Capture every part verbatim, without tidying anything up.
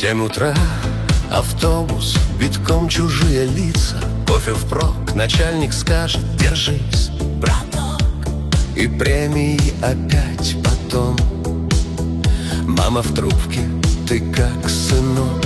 Семь утра, автобус, битком чужие лица. Кофе впрок, начальник скажет: держись, браток. И премии опять потом. Мама в трубке: ты как, сынок?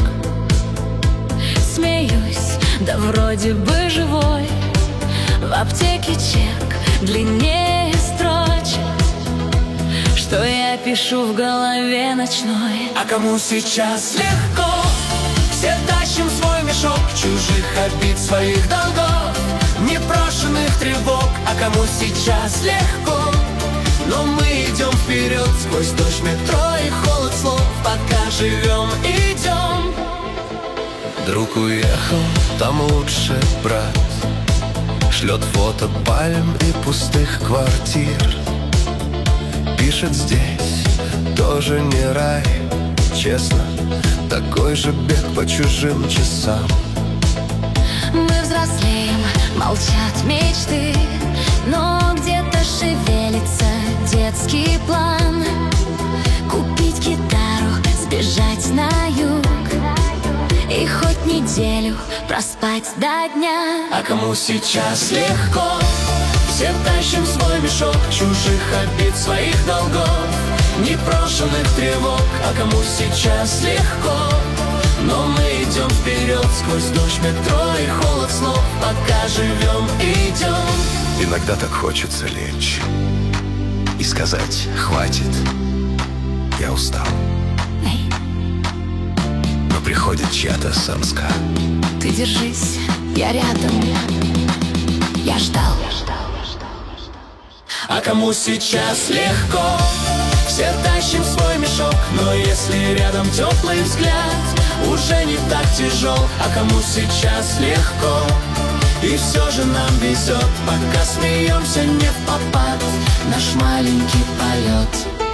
Смеюсь, да вроде бы живой. В аптеке чек длиннее строчек, что я пишу в голове ночной. А кому сейчас легко? Все тащим свой мешок чужих обид, своих долгов, непрошенных тревог. А кому сейчас легко? Но мы идем вперед сквозь дождь, метро и холод слов. Пока живем, идем. Друг уехал, там лучше брат. Шлет фото пальм и пустых квартир. Пишет: здесь тоже не рай. Честно, такой же бег по чужим часам. Мы взрослеем, молчат мечты, но где-то шевелится детский план. Купить гитару, сбежать на юг и хоть неделю проспать до дня. А кому сейчас легко? Все тащим свой мешок чужих обид, своих долгов, непрошенных тревог. А кому сейчас легко? Но мы идем вперед сквозь дождь, метро и холод слов. Пока живем, идем. Иногда так хочется лечь и сказать: хватит, я устал. Эй, Но приходит чья-то самска: ты держись, я рядом, я ждал. А кому сейчас легко? Все тащим свой мешок, но если рядом теплый взгляд, уже не так тяжел. А кому сейчас легко? И все же нам везет, пока смеемся не впопад, наш маленький полет.